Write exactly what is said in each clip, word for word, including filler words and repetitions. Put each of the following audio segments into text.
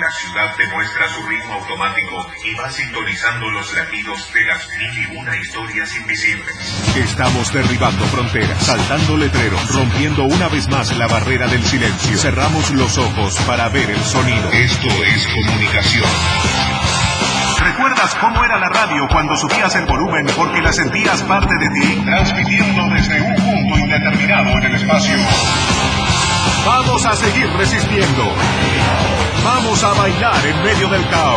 La ciudad te muestra su ritmo automático y va sintonizando los latidos de las mil y una historias invisibles. Estamos derribando fronteras, saltando letreros, rompiendo una vez más la barrera del silencio. Cerramos los ojos para ver el sonido. Esto es comunicación. ¿Recuerdas cómo era la radio cuando subías el volumen porque la sentías parte de ti? Transmitiendo desde un punto indeterminado en el espacio. Vamos a seguir resistiendo. Vamos a bailar en medio del caos.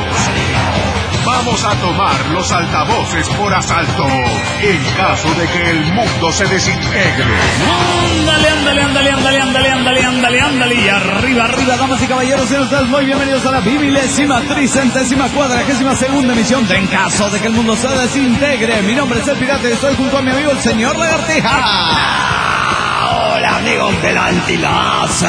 Vamos a tomar los altavoces por asalto en caso de que el mundo se desintegre. Ándale, ándale, ándale, ándale, ándale, ándale, ándale, ándale. Y arriba, arriba, damas y caballeros, sean ustedes muy bienvenidos a la vigésima, tricentésima, cuadragésima segunda emisión de En caso de que el mundo se desintegre. Mi nombre es el Pirata y estoy junto a mi amigo el señor Lagartija. Hola amigos del Antiláser.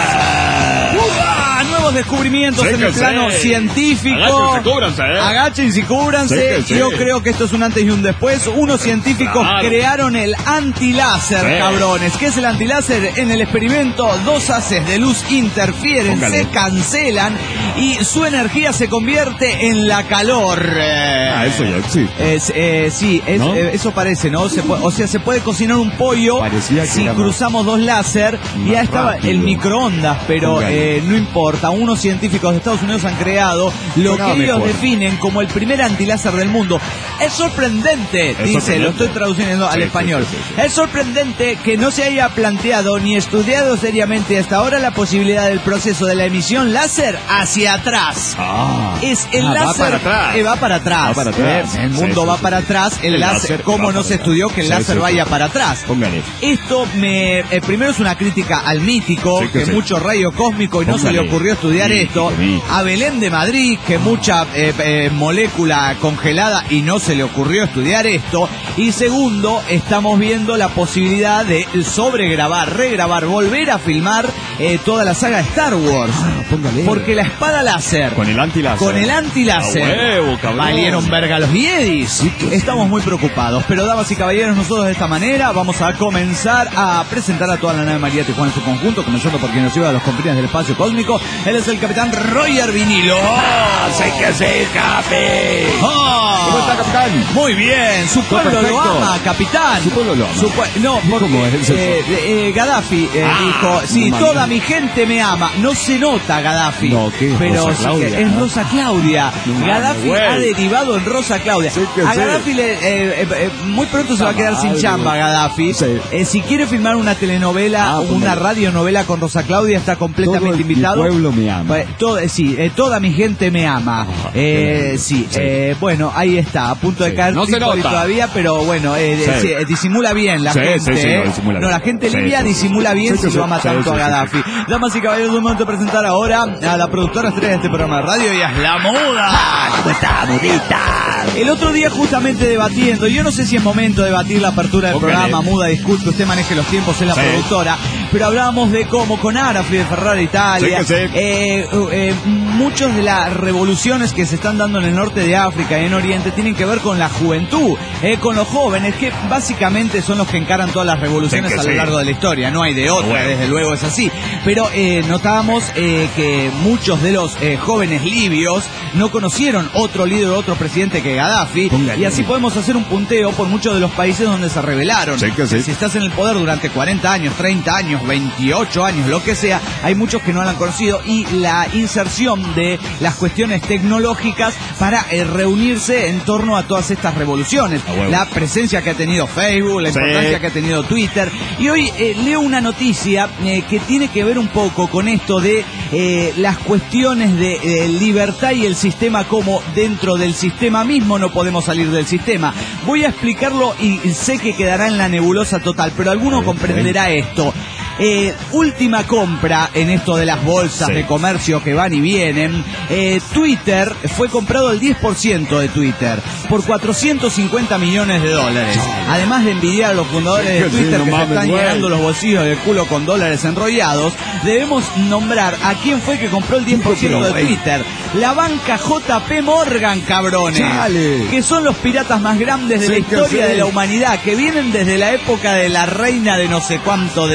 ¡Uah! Nuevos descubrimientos Sí en el sí. plano científico. Agachense, cúbranse, ¿eh? Agachense y cúbranse. Sí sí. Yo creo que esto es un antes y un después. Unos científicos Claro. crearon el antiláser, Sí. cabrones. ¿Qué es el antiláser? En el experimento, dos haces de luz interfieren, Póngale. se cancelan y su energía se convierte en la calor. Ah, eso ya sí. Es, eh, sí, es, ¿No? eh, eso parece, ¿no? Se puede- o sea, se puede cocinar un pollo Parecía que si era cruzamos dos láser. Y ya más estaba rápido. el microondas, pero Póngale. eh, no importa. Unos científicos de Estados Unidos han creado lo Sonaba que ellos mejor. definen como el primer antiláser del mundo. Es sorprendente, Es dice, sorprendente. lo estoy traduciendo al Sí, sí, español. sí, sí, sí. Es sorprendente que no se haya planteado ni estudiado seriamente hasta ahora la posibilidad del proceso de la emisión láser hacia atrás. Ah. Es el Ah, va láser para atrás. eh, va para atrás. Va para atrás. Eh, El Sí, mundo sí, va sí, para sí. atrás. El, El láser, láser ¿cómo va no para se atrás. estudió que el Sí, láser sí, vaya sí. para atrás? Póngale. Esto me eh, primero es una crítica al mítico, Sí, que que sí. mucho rayo cósmico y no se le Póngale. ocurrió estudiar Mítico, esto. mítico. A Belén de Madrid, que mucha eh, eh, molécula congelada y no se le ocurrió estudiar esto. Y segundo, estamos viendo la posibilidad de sobregrabar, regrabar, volver a filmar eh, toda la saga de Star Wars. Ah, póngale. Porque la espada láser, Con el antiláser. con el antiláser, A huevo, cabrón. valieron verga los Jedis. Estamos muy preocupados. Pero damas y caballeros, nosotros de esta manera vamos a comenzar a presentar a toda la nave María Tijuana en su conjunto, comenzando por quien nos lleva a los confines del espacio cósmico. Él es el capitán Roger Vinilo. Sé que sí, Capi. ¡Oh! ¿Cómo está, capitán? Muy bien, su pueblo lo perfecto. ama, capitán. Su pueblo lo ama. Su pue- no, ¿Y porque cómo es eso? eh, eh, Gaddafi eh, Ah, dijo, sí, no toda mames. mi gente me ama. No se nota Gaddafi. No, ¿qué es? Pero Rosa sí, Claudia, es ¿no? Rosa Claudia. No mames, Gaddafi güey. ha derivado en Rosa Claudia. Sí que a sí. Gaddafi le, eh, eh, eh, muy pronto se va a quedar sin madre, chamba güey. Gaddafi. Sí. Eh, si quiere filmar una telenovela Ah, o póngale. una radionovela con Rosa Claudia, está completamente Todo el- invitado. mi pueblo me ama. Bueno, todo- eh, sí, eh, toda mi gente me ama. Ah, Eh, qué sí, sí. eh, bueno, ahí está, a punto de Sí. caer No se Trípoli nota. todavía, pero bueno, eh, Sí. sí, eh, disimula bien la Sí, gente. sí, sí, eh. no, disimula No, bien. la gente Sí, libia sí, sí. disimula bien Sí, si sí, lo ama sí, tanto sí, a sí, Gaddafi. sí. Damas y caballeros, es momento de presentar ahora a la productora estrella de este programa de radio y es La Muda. ¿Cómo está, mudita? El otro día justamente debatiendo, yo no sé si es momento de debatir la apertura del Póngale. programa, Muda, disculpe que usted maneje los tiempos, es la Sí. productora, pero hablábamos de cómo con Arafri de Ferrari Italia, Sí, que sí. eh, eh, muchos de las revoluciones que se están dando en el norte de África y en Oriente tienen que ver con la juventud, eh, con los jóvenes, que básicamente son los que encaran todas las revoluciones Sí, que a lo sí. largo de la historia, no hay de otra, Bueno. desde luego es así, pero eh, notábamos eh, que muchos de los eh, jóvenes libios no conocieron otro líder, otro presidente que Gaddafi, Póngale. y así podemos hacer un punteo por muchos de los países donde se rebelaron. Sí, que sí. Si estás en el poder durante cuarenta años, treinta años, veintiocho años, lo que sea, hay muchos que no lo han conocido, y la inserción de las cuestiones tecnológicas para eh, reunirse en torno a todas estas revoluciones, A huevo. la presencia que ha tenido Facebook, la Sí. importancia que ha tenido Twitter, y hoy eh, leo una noticia eh, que tiene que ver un poco con esto de eh, las cuestiones de eh, libertad y el sistema, como dentro del sistema mismo no podemos salir del sistema. Voy a explicarlo y sé que quedará en la nebulosa total, pero alguno comprenderá esto. Eh, última compra en esto de las bolsas Sí. de comercio que van y vienen. Eh, Twitter fue comprado el diez por ciento de Twitter por cuatrocientos cincuenta millones de dólares. Además de envidiar a los fundadores de Sí, Twitter no que se mames, están güey. llenando los bolsillos del culo con dólares enrollados, debemos nombrar a quién fue que compró el diez por ciento de Pero, güey. Twitter. La banca J P Morgan, cabrones. Chale. Que son los piratas más grandes de Sí, la que historia sí. de la humanidad, que vienen desde la época de la reina de no sé cuánto, de no sé dónde.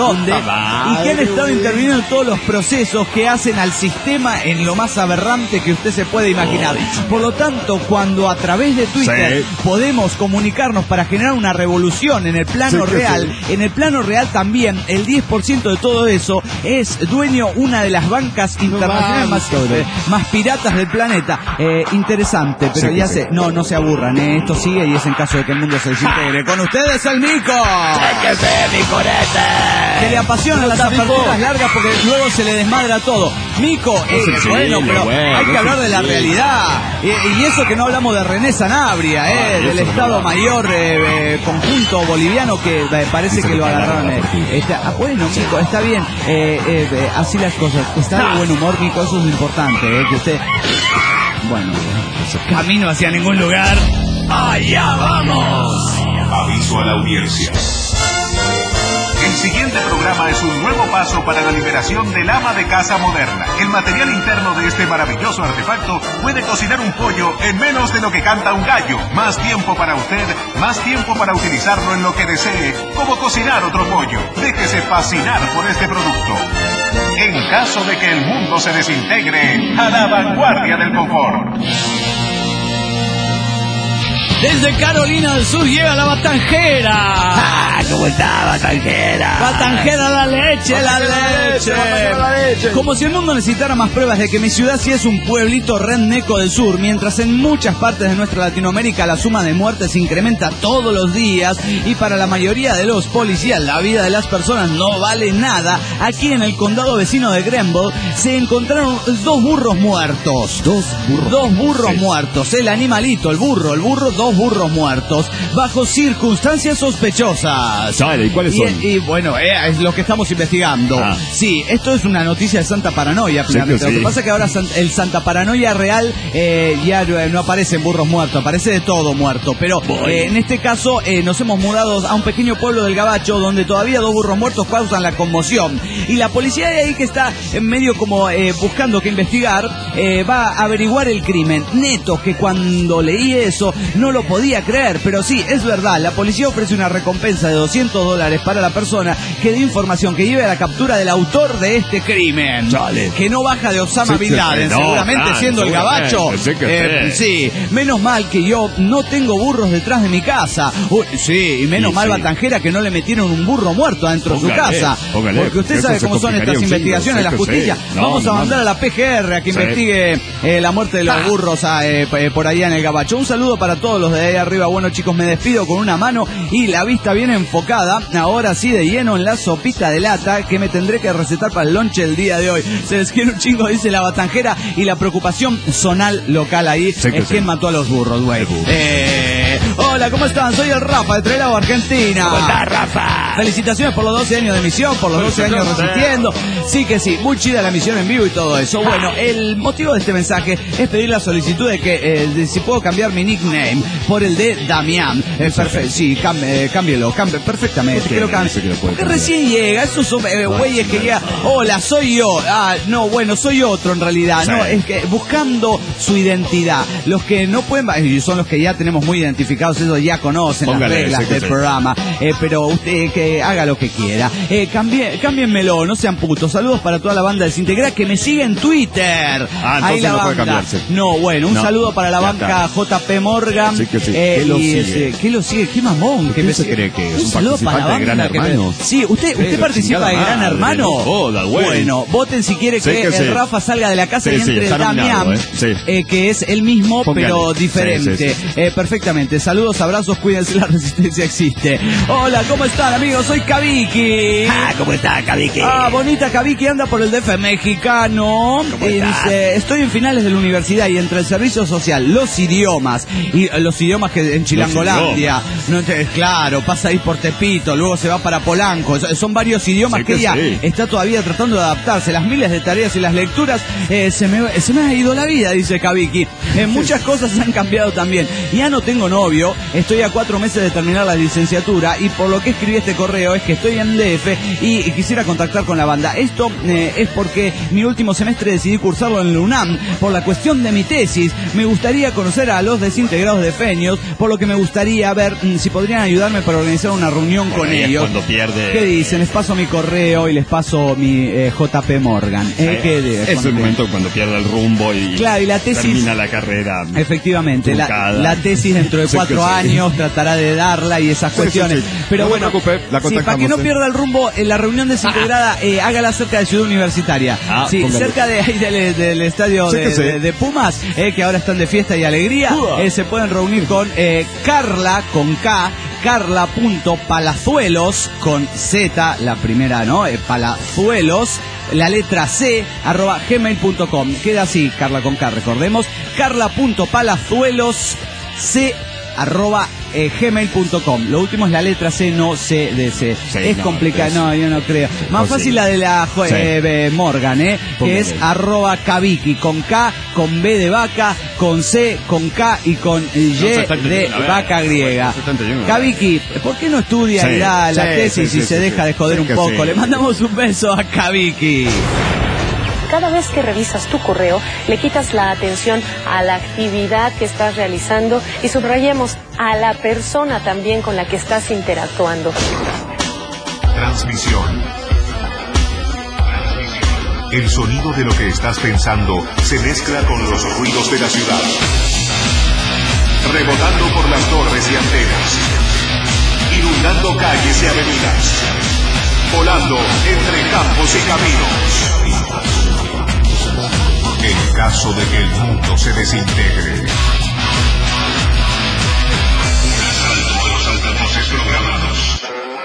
dónde, y que han estado interviniendo en todos los procesos que hacen al sistema en lo más aberrante que usted se puede imaginar. Por lo tanto, cuando a través de Twitter sí. podemos comunicarnos para generar una revolución en el plano sí, real, sí. en el plano real también el diez por ciento de todo eso es dueño una de las bancas internacionales no más, eh, más piratas del planeta. Eh, interesante, pero sí, ya sí. sé, no, no se aburran, eh, esto sigue y es en caso de que el mundo se desintegre. Con ustedes el Mico. ¡Que se mi corete! Que le apasionan las aperturas largas porque luego se le desmadra todo. Mico, eh, sí, bueno, pero bueno, hay que hablar de la realidad. Y, y eso que no hablamos de René Sanabria, eh, ah, del Estado Mayor eh, eh, conjunto boliviano que eh, parece que lo agarraron. Eh, está, ah, bueno, Mico, está bien. Eh, eh, eh, así las cosas. Está de buen humor, Mico, eso es lo importante. Eh, que usted, bueno, camino hacia ningún lugar. ¡Allá vamos! Aviso a la audiencia. El siguiente programa es un nuevo paso para la liberación del ama de casa moderna. El material interno de este maravilloso artefacto puede cocinar un pollo en menos de lo que canta un gallo. Más tiempo para usted, más tiempo para utilizarlo en lo que desee, como cocinar otro pollo. Déjese fascinar por este producto. En caso de que el mundo se desintegre, a la vanguardia del confort. Desde Carolina del Sur llega la Batanjera. ¡Ah! ¿Cómo está, Batanjera? Batanjera la leche, la leche. la leche. Como si el mundo necesitara más pruebas de que mi ciudad sí es un pueblito redneco del sur, mientras en muchas partes de nuestra Latinoamérica la suma de muertes se incrementa todos los días y para la mayoría de los policías la vida de las personas no vale nada. Aquí en el condado vecino de Grenville se encontraron dos burros muertos. Dos burros. Dos burros sí. muertos. El animalito, el burro, el burro, dos burros muertos bajo circunstancias sospechosas. ¿Sabe? ¿Y cuáles y, son? Y bueno, eh, es lo que estamos investigando. Ah. Sí, esto es una noticia de Santa Paranoia. Sí, que sí. Lo que pasa es que ahora el Santa Paranoia real eh, ya no aparece en burros muertos, aparece de todo muerto. Pero eh, en este caso eh, nos hemos mudado a un pequeño pueblo del Gabacho donde todavía dos burros muertos causan la conmoción. Y la policía de ahí que está en medio como eh, buscando que investigar, eh, va a averiguar el crimen. Neto, que cuando leí eso no lo podía creer, pero sí, es verdad, la policía ofrece una recompensa de doscientos dólares para la persona que dé información que lleve a la captura del autor de este crimen. Dale. Que no baja de Osama sí, Bin Laden, no, seguramente claro, siendo el Gabacho. Sí, eh, sí, menos mal que yo no tengo burros detrás de mi casa. Uy, sí, y menos sí, mal sí. Batanjera que no le metieron un burro muerto adentro póngale, de su casa. Póngale, porque usted sabe cómo son estas investigaciones, la justicia. Sí. No, Vamos a mandar no. a la P G R a que sí. investigue eh, la muerte de los ah. burros a, eh, por allá en el Gabacho. Un saludo para todos los de ahí arriba. Bueno, chicos, me despido con una mano y la vista bien enfocada. Ahora sí, de lleno en la sopita de lata que me tendré que recetar para el lonche el día de hoy. Se les quiere un chingo, dice la Batanjera, y la preocupación zonal local ahí sí es quién sí. mató a los burros, güey. Eh, hola, ¿cómo están? Soy el Rafa de Trelao, Argentina. ¿Cómo estás, Rafa? Felicitaciones por los doce años de emisión, por los doce años resistiendo. Sí que sí, muy chida la emisión en vivo y todo eso. Bueno, el motivo de este mensaje es pedir la solicitud de que eh, de si puedo cambiar mi nickname por el de Damián. Eh, perfecto, sí, cam, eh, cámbielo, cambie perfectamente. Que lo cambie. Porque recién llega, esos son eh, güeyes que llegan, hola, soy yo. Ah, no, bueno, soy otro en realidad. Sí. No, es que buscando su identidad. Los que no pueden, son los que ya tenemos muy identificados, esos ya conocen Póngale, las reglas del programa. Eh, pero usted que haga lo que quiera. Eh, cambie, cámbienmelo, no sean putos. Saludos para toda la banda desintegrada que me sigue en Twitter. Ah, ahí la no banda. Puede cambiarse. No, bueno, un no, saludo para la banca J P Morgan. Sí que sí. Eh, ¿Qué lo y sigue? Ese, ¿Qué lo sigue? ¿Qué mamón? ¿Qué se cree que es? Un saludo para la banda. Gran Hermano. Que... Sí, usted, usted Pero participa de Gran Hermano. No joda, bueno, voten si quiere que, sí que el sí. Rafa salga de la casa sí, y entre sí, el Damián, eh. sí. eh, que es el mismo, Póngale. pero diferente. Sí, sí, sí. Eh, perfectamente. Saludos, abrazos, cuídense, la resistencia existe. Hola, ¿cómo están, amigos? Soy Kaviki. Ah, ¿cómo está, Kaviki? Ah, bonita Kaviki, anda por el D F mexicano. Y dice, estoy en finales de la universidad y entre el servicio social, los idiomas, y uh, los idiomas que en Chilangolandia, no te, claro, pasa ahí por Tepito, luego se va para Polanco, son varios idiomas sí que, que ella sí. está todavía tratando de adaptarse, las miles de tareas y las lecturas, eh, se, me, se me ha ido la vida, dice Kaviki. Eh, muchas cosas han cambiado también. Ya no tengo novio. Estoy a cuatro meses de terminar la licenciatura y por lo que escribí este correo es que estoy en D F y, y quisiera contactar con la banda. Esto eh, es porque mi último semestre decidí cursarlo en la UNAM por la cuestión de mi tesis. Me gustaría conocer a los desintegrados de Fenios, por lo que me gustaría ver mm, si podrían ayudarme para organizar una reunión Por con ahí es ellos. cuando pierde. ¿Qué dicen? Les paso mi correo y les paso mi eh, J P Morgan. Eh, ¿qué de- es el momento cuando pierde el rumbo y Claro, y la tesis- termina la carrera. Efectivamente, la, truncada. la tesis dentro de Sí, cuatro que sí. años tratará de darla y esas Sí, cuestiones. sí, sí. Pero No se bueno, preocupe, la sí, contactamos, para que no ¿eh? pierda el rumbo, en la reunión desintegrada, eh, hágala cerca de Ciudad Universitaria. Ah, sí, póngale. cerca de ahí del, del estadio Sí, de, que sí. de- de Pumas, eh, que ahora están de fiesta y alegría. Uah. Eh, se pueden reunir con eh, Carla, con K, Carla.palazuelos, con Z, la primera, ¿no? Eh, Palazuelos, la letra C, arroba gmail punto com. Queda así, Carla con K, recordemos, Carla.palazuelos, C, arroba eh, gmail punto com. Lo último es la letra C, no C de C. Sí, es no, complicado, es- no, yo no creo. Más Pues fácil sí. la de la jo- Sí. eh, eh, Morgan, ¿eh? Póngale. Que es arroba Kaviki, con K, con B de vaca, con C, con K y con Y se está de entendiendo, a ver. vaca griega. No se está entendiendo. Kaviki, ¿por qué no estudia Sí, y da la sí, tesis sí, y sí, se sí, deja sí. de joder Sí un que poco? sí. Le mandamos un beso a Kaviki. Cada vez que revisas tu correo, le quitas la atención a la actividad que estás realizando y subrayemos a la persona también con la que estás interactuando. Transmisión. El sonido de lo que estás pensando se mezcla con los ruidos de la ciudad. Rebotando por las torres y antenas. Inundando calles y avenidas. Volando entre campos y caminos. En caso de que el mundo se desintegre. Un asalto a los altavoces programados.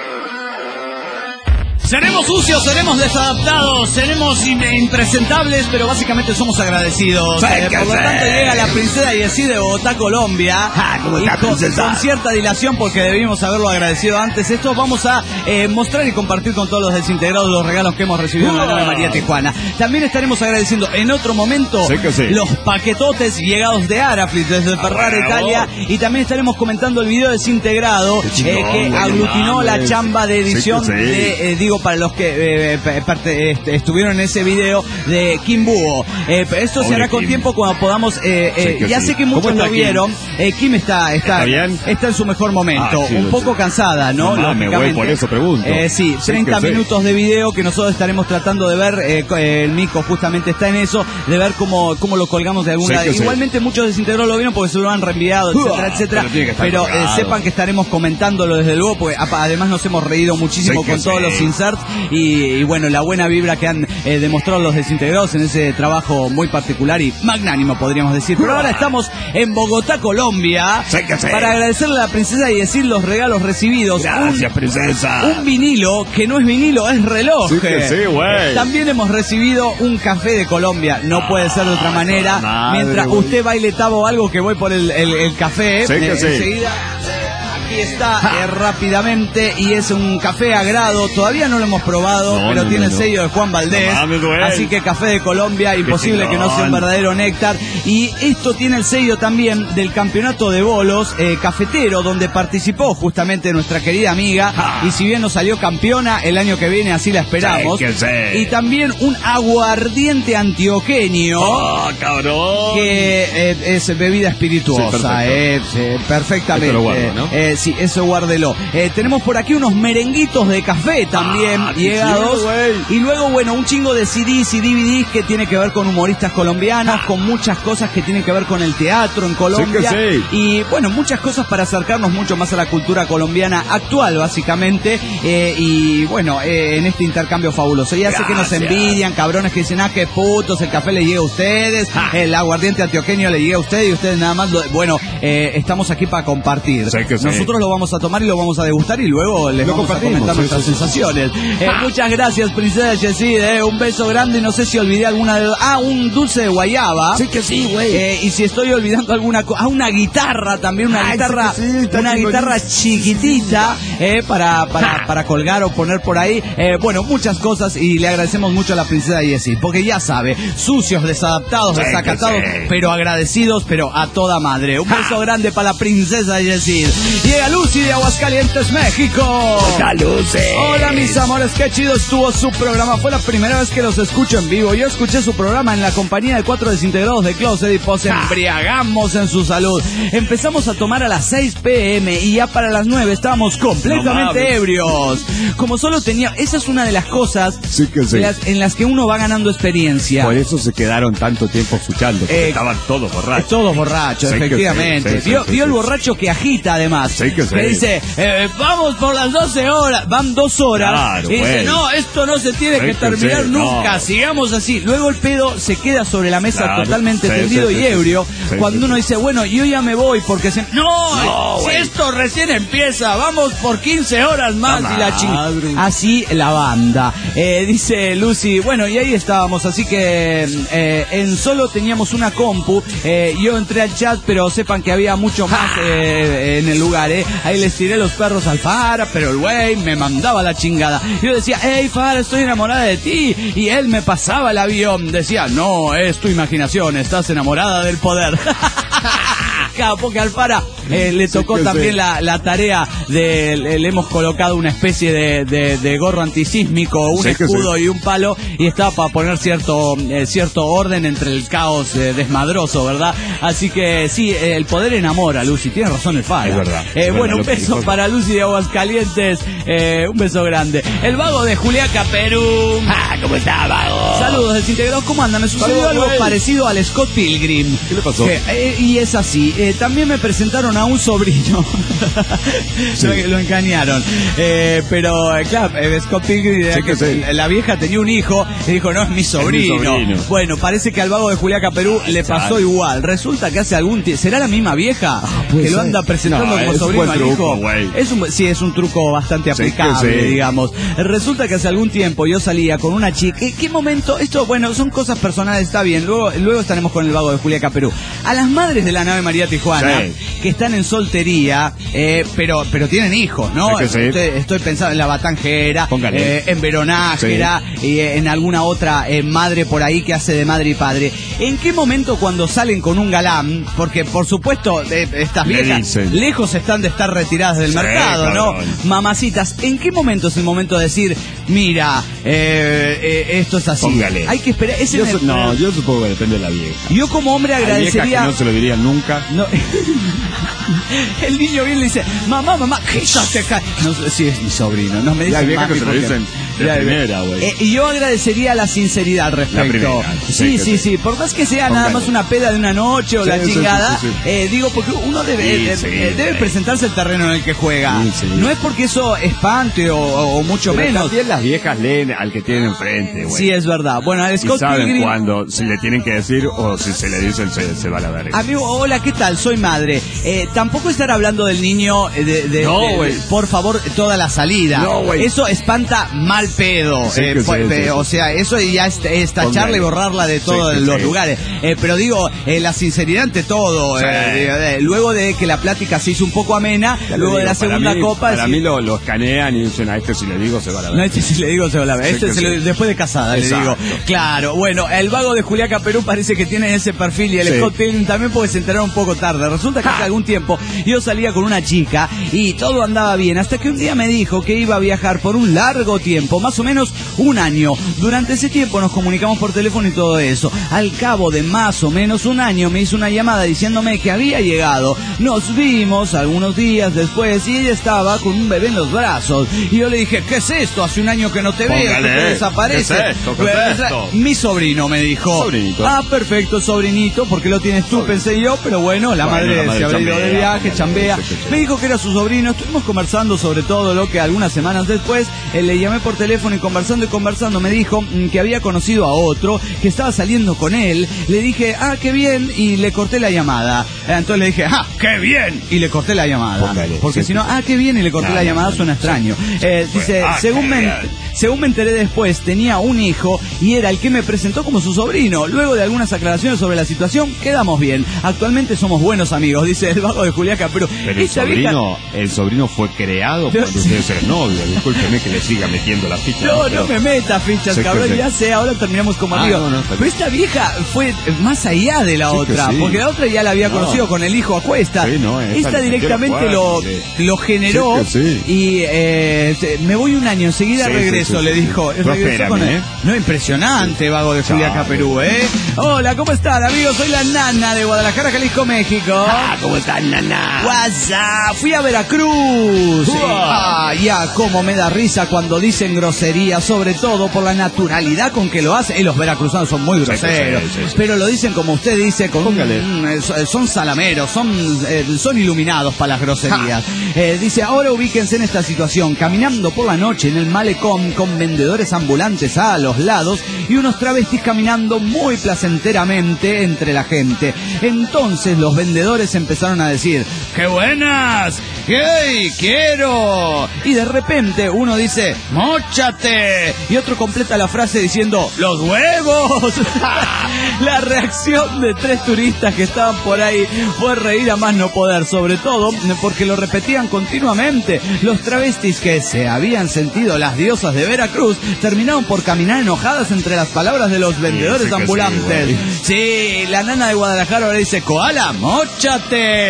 Seremos sucios, seremos desadaptados, seremos in- impresentables, pero básicamente somos agradecidos. Sí, Eh, que por lo sí. tanto llega la princesa Yesí de Bogotá, Colombia. Ah, ¿cómo y está, con, princesa? con cierta dilación porque debimos haberlo agradecido antes. Esto vamos a eh, mostrar y compartir con todos los desintegrados los regalos que hemos recibido en la nave María Tijuana. También estaremos agradeciendo en otro momento Sí que sí. los paquetotes llegados de Araflit desde Ferrara, bravo. Italia. Y también estaremos comentando el video desintegrado Qué chingón, eh, que güey, aglutinó no la mames. chamba de Sí que edición sí. de, eh, digo, para los que eh, pa- parte, este, estuvieron en ese video de Kim Búho. Eh, pero esto se Pobre hará con Kim. tiempo cuando podamos. Eh, eh, Sí que ya sí. sé que ¿Cómo muchos está lo Kim? vieron. Eh, Kim está, está, ¿Está bien? está en su mejor momento. Ah, sí, un sí. poco cansada, ¿no? No mames, güey, por eso pregunto. Eh, sí, Sí treinta que sí. minutos de video que nosotros estaremos tratando de ver. Eh, co- eh, el Nico justamente está en eso, de ver cómo, cómo lo colgamos de alguna. Sí que sí. Igualmente muchos desintegrados lo vieron porque se lo han reenviado, etcétera, etcétera. pero tiene que estar Pero eh, colgado. sepan que estaremos comentándolo desde luego, porque apa- además nos hemos reído muchísimo Sí que con todos sí. los inserts y, y bueno, la buena vibra que han eh, demostrado los desintegrados en ese trabajo muy particular y magnánimo, podríamos decir. Pero ahora estamos en Bogotá, Colombia, Sí que sí. para agradecerle a la princesa y decir los regalos recibidos. Gracias, Un- princesa. un vinilo que no es vinilo, es reloj. Sí que sí, güey. También hemos recibido un café de Colombia. No puede ser de otra manera. madre, Mientras güey. usted baile tabo o algo, que voy por el, el- el café. Sí que eh, sí. Enseguida. Aquí está eh, rápidamente y es un café a grado. Todavía no lo hemos probado, No, pero no, tiene no, el no. sello de Juan Valdés. No mames, güey. Así que café de Colombia, imposible que no sea un chingón. verdadero néctar. Y esto tiene el sello también del campeonato de bolos eh, cafetero, donde participó justamente nuestra querida amiga. Ah. Y si bien no salió campeona, el año que viene así la esperamos. Sí que sí. Y también un aguardiente antioqueño. ¡Oh, cabrón! Que eh, es bebida espirituosa, Sí, perfecto. eh, eh, perfectamente. Esto lo guardo, ¿no? Eh, sí, eso guárdelo. Eh, tenemos por aquí unos merenguitos de café también Ah, qué llegados. chido, güey. Y luego, bueno, un chingo de C Ds y D V Ds que tiene que ver con humoristas colombianos, con muchas cosas que tienen que ver con el teatro en Colombia. Sí que sí. Y bueno, muchas cosas para acercarnos mucho más a la cultura colombiana actual, básicamente. Eh, y bueno, eh, en este intercambio fabuloso. Ya sé que nos Gracias. envidian, cabrones que dicen, ah, qué putos, el café le llega a ustedes, Ah. el aguardiente antioqueño le llega a ustedes y ustedes nada más, lo- bueno, eh, estamos aquí para compartir. Sí que sí. Nosotros nosotros lo vamos a tomar y lo vamos a degustar y luego les Lo vamos a compartimos, comentar sí, nuestras sí, sí. sensaciones. Eh, muchas gracias, princesa Yesid, eh, un beso grande. No sé si olvidé alguna de... Ah, un dulce de guayaba. Sí que sí, güey. Eh, y si estoy olvidando alguna cosa... Ah, una guitarra también, una Ay, guitarra sí que sí, está una chingón. guitarra chiquitita eh, para, para, para colgar o poner por ahí. Eh, bueno, muchas cosas y le agradecemos mucho a la princesa Yesid, porque ya sabe, sucios, desadaptados, Sí que desacatados, sí. pero agradecidos, pero a toda madre. Un beso grande para la princesa Yesid. Llega Lucy de Aguascalientes, México. Luces. Hola mis amores, qué chido estuvo su programa. Fue la primera vez que los escucho en vivo. Yo escuché su programa en la compañía de cuatro desintegrados de Closet y pues embriagamos en su salud. Empezamos a tomar a las seis pm y ya para las nueve estábamos completamente No ebrios. Como solo tenía... Esa es una de las cosas Sí que sí. en las, en las que uno va ganando experiencia. Por eso se quedaron tanto tiempo escuchando, porque Eh, estaban todos borrachos. Todos borrachos, Sí que efectivamente. sí, sí, sí, vio sí, vio sí. el borracho que agita además. Sí que sí. dice, eh, vamos por las doce horas. Van dos horas. Claro, y dice, güey. no, esto no se tiene Sí que que terminar sí, nunca. no. Sigamos así. Luego el pedo se queda sobre la mesa Claro, totalmente sí, tendido sí, y sí, ebrio. sí, cuando sí, uno sí. dice, bueno, yo ya me voy porque se... No, No, si güey. esto recién empieza. Vamos por quince horas más. La y la ching... madre. Así la banda. Eh, dice Lucy, bueno, y ahí estábamos. Así que eh, en solo teníamos una compu. Eh, yo entré al chat, pero sepan que había mucho más eh, en el lugar, ¿eh? Ahí les tiré los perros al Fara, pero el güey me mandaba la chingada. Yo decía, hey Fara, estoy enamorada de ti. Y él me pasaba el avión. Decía, no, es tu imaginación, estás enamorada del poder. Claro, porque al Fara eh, le tocó que también sí. la, la tarea de, le, le hemos colocado una especie de, de, de gorro antisísmico, un Sí que escudo y un palo, y estaba para poner cierto eh, cierto orden entre el caos eh, desmadroso, ¿verdad? Así que sí, eh, el poder enamora, Lucy, tiene razón el Fara. Es verdad, Eh, es bueno, verdad un lo que beso dijo. para Lucy de Aguascalientes, eh, un beso grande. El vago de Juliaca, Perú. Ah, ¿cómo está, vago? Saludos, desintegrados, ¿cómo andan? Me sucedió Saludos, algo güey. parecido al Scott Pilgrim. ¿Qué le pasó? Que, eh, y es así, eh, también me presentaron a un sobrino. Sí. lo, lo engañaron. Eh, pero, eh, claro, eh, Scott Pilgrim, Sí eh, que sí. la vieja tenía un hijo y dijo, no, es mi sobrino. sobrino. Bueno, parece que al vago de Juliaca, Perú, le pasó Claro. igual. Resulta que hace algún tiempo... ¿Será la misma vieja puede que lo ser. anda presentando No, como es un sobrino buen al truco, hijo? güey. Es un, sí, es un truco bastante Sí que aplicable, sí. digamos. Resulta que hace algún tiempo yo salía con una chica. ¿Qué, qué momento? Esto, bueno, son cosas personales, está bien. Luego, luego estaremos con el vago de Juliaca, Perú. A las madres de la nave María Tijuana, Sí. que están en soltería, eh, pero, pero tienen hijos, ¿no? Sí que sí. Estoy, estoy pensando en la Batanjera, Póngale. eh, en Veronájera, y eh, en alguna otra eh, madre por ahí que hace de madre y padre. ¿En qué momento cuando salen con un galán? Porque, por supuesto, eh, estas Le viejas dicen. lejos están de estar retiradas del Sí, mercado, ¿no? cabrón. Mamacitas, ¿en qué momento es el momento de decir, mira, eh, eh, esto es así? Póngale. Hay que esperar. Ese Yo es el- su- no, yo supongo que depende de la vieja. yo como hombre Hay viejas agradecería... que no se lo dirían nunca. No. El niño viene y le dice, mamá, mamá, quítate acá. No sé si es mi sobrino, no me Ya hay dicen viejas mami que se lo porque- dicen de Ya, primera, güey. Eh, y yo agradecería la sinceridad al respecto. La primera, sí, sí, sí, que sí, sí. por más que sea nada Póngale. más una peda de una noche o Sí, la sí, sí, chingada, sí, sí. eh, digo, porque uno debe, Sí, eh, sí, eh, debe güey. presentarse el terreno en el que juega. Sí, sí. No es porque eso espante o, o mucho Pero menos. también las viejas leen al que tienen enfrente, güey. Sí, es verdad. Bueno, al Y Scott saben Pilgrim... cuándo si le tienen que decir o si se le dicen se, se va a la verga. Amigo, hola, ¿qué tal? Soy madre. Eh, tampoco estar hablando del niño eh, de, de- No, de- güey. de- por favor, toda la salida. No, güey. Eso espanta mal pedo. Sí, Eh, que fue- sí, sí, eh, sí. O sea, eso ya es, es tacharla Póngale. y borrarla de Sí, todos que los sí. lugares. Eh, pero digo, eh, la sinceridad ante todo. Sí. eh, eh, luego de que la plática se hizo un poco amena, Ya lo luego de digo, la para segunda mí- copa... Para decir- mí lo, lo escanean y dicen a este si le digo se va a la No, verga. este si le digo se va a la vez. Sí Este que se lo- sí. después de casada, Exacto. le digo. Claro, bueno, el vago de Juliaca, Perú parece que tiene ese perfil y el Sí. Scott Pilgrim también porque se enteraron un poco tarde. Resulta que hace algún tiempo yo salía con una chica y todo andaba bien hasta que un día me dijo que iba a viajar por un largo tiempo, más o menos un año. Durante ese tiempo nos comunicamos por teléfono y todo eso. Al cabo de más o menos un año me hizo una llamada diciéndome que había llegado. Nos vimos algunos días después y ella estaba con un bebé en los brazos. Y yo le dije, ¿qué es esto? Hace un año que no te veo, que Póngale. te desaparece. ¿Qué es esto? ¿Qué Pues, es esto? mi sobrino me dijo. Sobrinito. Ah, perfecto, sobrinito, porque lo tienes tú, pensé yo, pero bueno, la Bueno, madre, la madre se habrá ido de chambea, viaje, póngale, chambea. sí, sí, sí. Me dijo que era su sobrino, estuvimos conversando sobre todo lo que algunas semanas después eh, le llamé por teléfono teléfono y conversando y conversando me dijo mm, que había conocido a otro, que estaba saliendo con él. Le dije, ah, qué bien, y le corté la llamada. Entonces le dije, ah, qué bien, y le corté la llamada. Póngale, Porque sí, si no, ah, qué bien, y le corté no, la no, llamada, no, suena no, extraño. Eh, dice, ah, según me, según me enteré después, tenía un hijo y era el que me presentó como su sobrino. Luego de algunas aclaraciones sobre la situación, quedamos bien. Actualmente somos buenos amigos, dice el vago de Juliaca, pero, Pero el esta sobrino, el sobrino fue creado No, cuando ustedes eran novios. Discúlpeme que le siga metiendo la ficha. No, pero- no me metas fichas, Sí que cabrón, sí. ya sé, ahora terminamos como Ah, amigos. no, no, está bien. Pero esta vieja fue más allá de la Sí que otra, sí. porque la otra ya la había No. conocido con el hijo a cuesta. Sí, no, esta esta le metió directamente la lo, cuerda, lo generó Sí que sí. y eh, se- me voy un año, enseguida Sí, regreso, sí, sí, le sí. dijo. Tú Regresó espérame, con él. ¿eh? No, impresionante, vago de Chao. Juliaca, Perú, ¿eh? Hola, ¿cómo están, amigos? Soy la nana de Guadalajara, Jalisco, México. Ah, ¿cómo estás, nana? WhatsApp, fui a Veracruz. Uah. Ah, ya, cómo me da risa cuando dicen grosería, sobre todo por la naturalidad con que lo hacen. Y los veracruzanos son muy groseros, sí, sí, sí. pero lo dicen como usted dice, con Póngale. un- eh, so- son salameros, son, eh, son iluminados para las groserías. Eh, dice, ahora ubíquense en esta situación, caminando por la noche en el malecón con vendedores ambulantes a los lados y unos travestis caminando muy placenteramente entre la gente. Entonces los vendedores empezaron a decir, ¡qué buenas! ¡Hey, quiero! Y de repente uno dice, ¡móchate! Y otro completa la frase diciendo, ¡los huevos! La reacción de tres turistas que estaban por ahí fue reír a más no poder, sobre todo porque lo repetían continuamente. Los travestis que se habían sentido las diosas de Veracruz terminaron por caminar enojadas entre las palabras de los vendedores sí que sí, ambulantes. güey. Sí, la nana de Guadalajara ahora dice, ¡koala, móchate!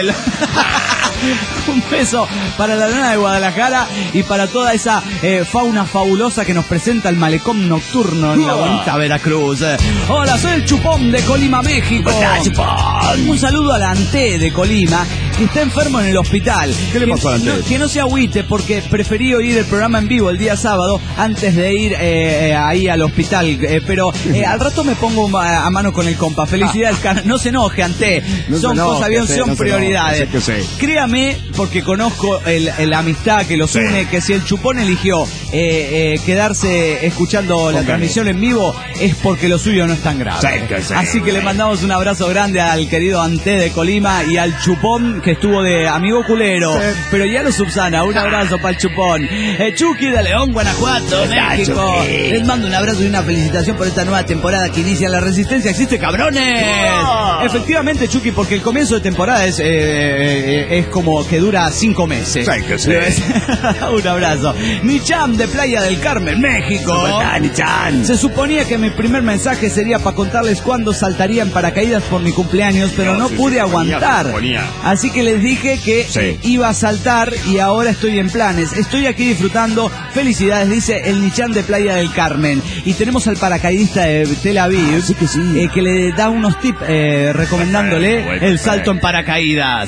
Un beso para la nana de Guadalajara y para toda esa eh, fauna fabulosa que nos presenta el malecón nocturno en la bonita Veracruz. Eh, Hola, soy el Chupón de Colima, México. Hola, Chupón. Un saludo al Ante de Colima, que está enfermo en el hospital. ¿Qué le Que- pasó al Ante? no, que no se agüite porque preferí oír el programa en vivo el día sábado antes de ir eh, eh, ahí al hospital. Eh, pero eh, al rato me pongo a, a mano con el compa. Felicidades, cara. No se enoje, Ante. No se son enoje, cosas bien, Ante, son no se prioridades. enoje, sé que sí. Créame, porque conozco el, el- la amistad que los Sí. une, que si el Chupón eligió eh, eh, quedarse escuchando la Póngale. transmisión en vivo, es porque lo suyo no es tan grave. Sí que sí, Así que le güey. mandamos un abrazo grande al querido Ante de Colima y al Chupón, que estuvo de amigo culero, Sí. pero ya lo subsana. Un abrazo para el Chupón. Eh, Chucky de León, Guanajuato, Hola, México. Chucky. Les mando un abrazo y una felicitación por esta nueva temporada que inicia La Resistencia. ¡Existe, cabrones! ¡Wow! Efectivamente, Chucky, porque el comienzo de temporada es, eh, eh, es como que dura cinco meses. Sí que sí. Un abrazo. Nicham de Playa del Carmen, México. ¿Cómo estás, Nichan? Se suponía que mi primer mensaje sería para contarles cuándo saltaría en paracaídas por mi cumpleaños, pero no, No, se pude suponía, aguantar. se suponía. Así que les dije que Sí. iba a saltar y ahora estoy en planes. Estoy aquí disfrutando. Felicidades, dice el Nicham de Playa del Carmen. Y tenemos al paracaidista de Tel Aviv, sí que sí. eh, que le da unos tips eh, recomendándole Perfecto, el perfecto. salto en paracaídas.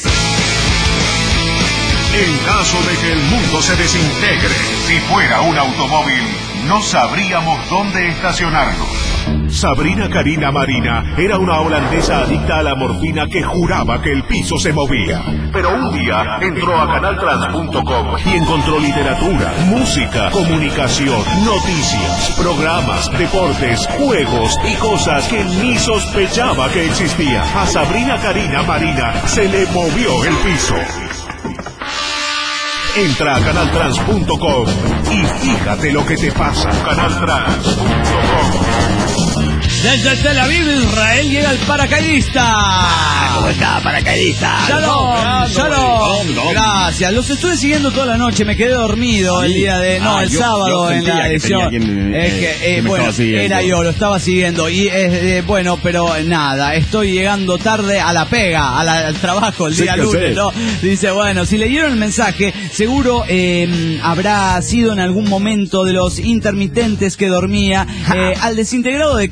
En caso de que el mundo se desintegre, si fuera un automóvil, no sabríamos dónde estacionarnos. Sabrina Karina Marina era una holandesa adicta a la morfina que juraba que el piso se movía. Pero un día entró a canal trans punto com y encontró literatura, música, comunicación, noticias, programas, deportes, juegos y cosas que ni sospechaba que existían. A Sabrina Karina Marina se le movió el piso. Entra a canal trans punto com y fíjate lo que te pasa. canal trans punto com. Desde Tel Aviv, Israel, llega el paracaidista. ¿Cómo estás, paracaidista? Shalom, shalom. no. Gracias. Los estuve siguiendo toda la noche. Me quedé dormido el día de. No, Ah, el yo- sábado yo en sentía la que edición. tenía quien, Es eh, que, eh, que me bueno, estaba siguiendo. era yo, lo estaba siguiendo. Y eh, bueno, pero nada, estoy llegando tarde a la pega, a la- al trabajo el Sí día que lunes, sí. ¿no? Dice, bueno, si leyeron el mensaje, seguro eh, habrá sido en algún momento de los intermitentes que dormía eh, al desintegrado de Cancún.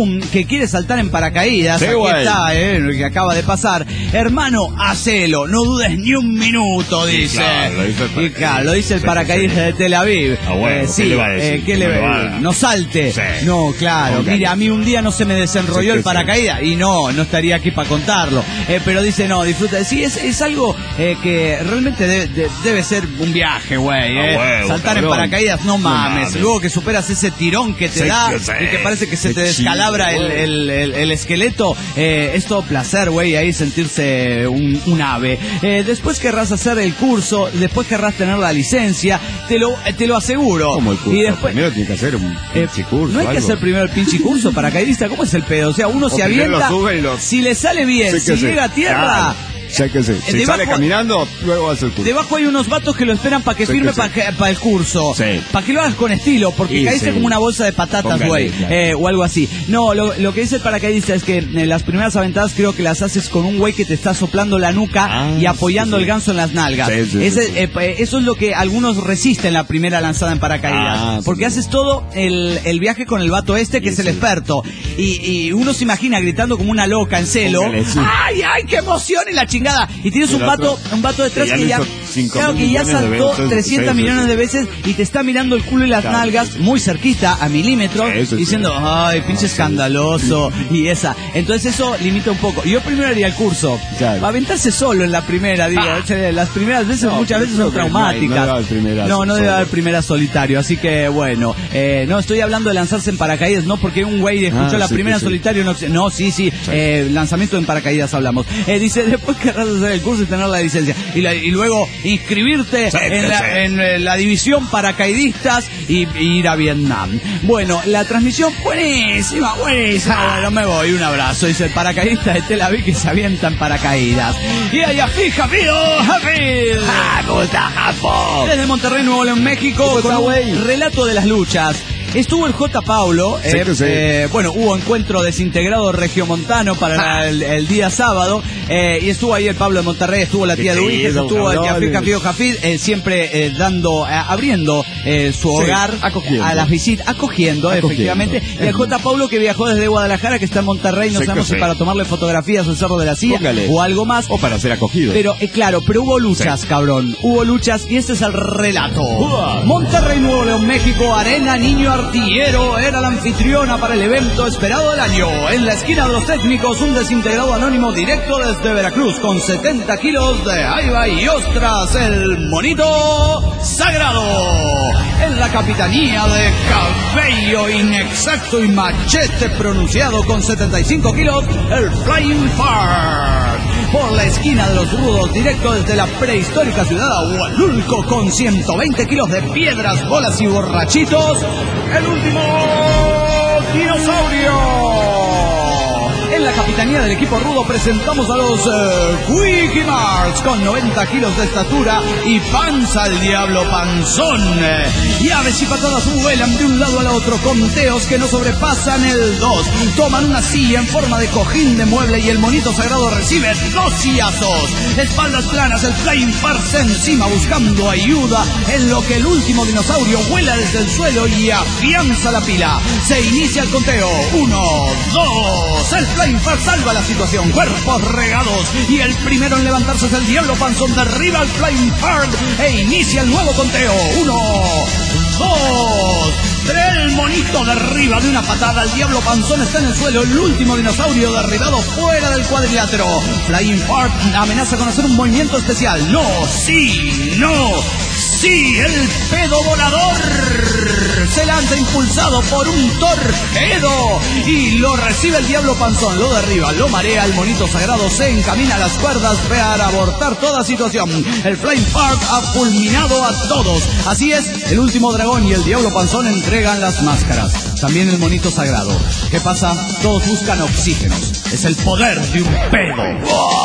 Zoom que quiere saltar en paracaídas. Sí, Aquí güey. está, eh, lo que acaba de pasar. Hermano, hacelo, no dudes ni un minuto, dice. claro, lo dice el y claro, lo dice el sí, paracaidista sí. de Tel Aviv. Ah, bueno, Eh, ¿qué sí, le va a decir? eh, ¿qué Que le no lo va a haga. No salte. Sí. No, claro. Ok. Mire, a mí un día no se me desenrolló Sí, el sí, paracaídas y no, no estaría aquí para contarlo. Eh, pero dice, no, disfruta. Sí, es, es algo eh, que realmente de- de- debe ser un viaje, güey. Ah, Eh. huevo, Saltar cabrón. en paracaídas, no mames. mames. Luego que superas ese tirón que te Sí, da que sí. y que parece que se Qué te descalabra chido, el, güey. el, el, el esqueleto, eh, es todo placer, güey, ahí sentirse un, un ave. Eh, después querrás hacer el curso, después querrás tener la licencia, te lo, eh, te lo aseguro. Como el curso. Y después, Primero tiene que hacer un eh, pinche curso. no hay que algo. hacer primero el pinche curso paracaidista, ¿cómo es el pedo? O sea, uno O se primero avienta, lo sube y lo- si le sale bien, Sí si que sí. llega a tierra... Claro. Ya que sí. Si debajo- sale caminando, luego hace el curso. Debajo hay unos vatos que lo esperan para que Sí, firme que sí. para el curso. Sí. Para que lo hagas con estilo, porque Y caíste sí. como una bolsa de patatas, Póngale, güey. claro. Eh, o algo así. No, lo, lo que dice el paracaidista es que eh, las primeras aventadas creo que las haces con un güey que te está soplando la nuca Ah, y apoyando sí, sí. el ganso en las nalgas. Sí, sí, Ese, sí, sí. eh, eh, eso es lo que algunos resisten la primera lanzada en paracaídas. Ah, sí, porque sí. haces todo el, el viaje con el vato este que Sí, es el sí. experto. Y, y uno se imagina gritando como una loca en celo. Póngale, sí. ¡Ay, ay, qué emoción! Y la chingada. Y tienes Y un el vato, otro, un vato detrás que ya que lo ya, hizo cinco claro, mil que ya millones de saltó veces. trescientos Sí, sí, millones sí. de veces y te está mirando el culo y las Claro, nalgas sí, sí. muy cerquita, a milímetros, Sí, sí, sí. diciendo, ay, pinche escandaloso, y esa. Entonces eso limita un poco. Yo primero haría el curso. Claro. Para aventarse solo en la primera, digo. Ah. O sea, las primeras veces, No, muchas veces creo son que no hay- traumáticas. no debe haber primeras No, no debe solo. haber primera solitario. Así que, bueno, eh, no estoy hablando de lanzarse en paracaídas, no porque un güey escuchó Ah, la sí, primera sí, sí. solitario. No, no, sí, sí, eh, lanzamiento en paracaídas hablamos. Eh, dice, después querrás hacer el curso y tener la licencia. Y, la- y luego inscribirte Sí, en, sí, la, sí. en eh, la división paracaidistas y, y ir a Vietnam. Bueno, la transmisión buenísima, buenísima. Bueno, me voy, un abrazo. Dice el paracaidista de Tel Aviv que se avienta en paracaídas. Y allá fija, Hafid, Hafid. ¡Ah, cómo está, Japón! Desde Monterrey, Nuevo León, México, ¿Cómo con está, un güey? relato de las luchas. Estuvo el J. Paulo, Sí eh, que sí. eh, bueno, hubo encuentro desintegrado regiomontano para el, el día sábado, eh, y estuvo ahí el Pablo de Monterrey, estuvo la tía Qué de Ubiques, chido, estuvo el Jafid cabrones. Jafid Jafid, eh, siempre eh, dando, eh, abriendo eh, su Sí, hogar acogiendo. a las visitas, acogiendo, Acogiendo. efectivamente, y el J. Paulo que viajó desde Guadalajara, que está en Monterrey, no Sí que sabemos si sí. para tomarle fotografías al Cerro de la Silla Póngale. o algo más. O para ser acogido. Pero, eh, claro, pero hubo luchas, cabrón. Hubo luchas y este es el relato. Monterrey, Nuevo León, México, Arena Niño Artillero era la anfitriona para el evento esperado del año. En la esquina de los técnicos, un desintegrado anónimo directo desde Veracruz con setenta kilos de aiba y ostras, el monito sagrado. En la capitanía de cabello inexacto y machete pronunciado con setenta y cinco kilos, el Flying Fart. Por la esquina de los rudos, directo desde la prehistórica ciudad de Ahualulco, con ciento veinte kilos de piedras, bolas y borrachitos, el último dinosaurio. En la capitanía del equipo rudo presentamos a los eh, Quickie Marks con noventa kilos de estatura y panza al diablo panzón. Eh, Llaves y patadas vuelan de un lado al otro, conteos que no sobrepasan el dos. Toman una silla en forma de cojín de mueble y el monito sagrado recibe dos sillazos. Espaldas planas, el Flying Farce encima buscando ayuda en lo que el último dinosaurio vuela desde el suelo y afianza la pila. Se inicia el conteo. Uno, dos. El Flying Farce salva la situación. Cuerpos regados. Y el primero en levantarse es el diablo panzón. Derriba al Flying Farce e inicia el nuevo conteo. Uno, dos, tres. El monito derriba de una patada. El diablo panzón está en el suelo. El último dinosaurio derribado fuera del cuadrilátero. Flying Farce amenaza con hacer un movimiento especial. No, sí, no. Sí, el pedo volador se lanza impulsado por un torpedo y lo recibe el diablo panzón, lo derriba, lo marea, el monito sagrado se encamina a las cuerdas para abortar toda situación. El Flying Farce ha fulminado a todos. Así es, el último dragón y el diablo panzón entregan las máscaras. También el monito sagrado. ¿Qué pasa? Todos buscan oxígenos. Es el poder de un pedo.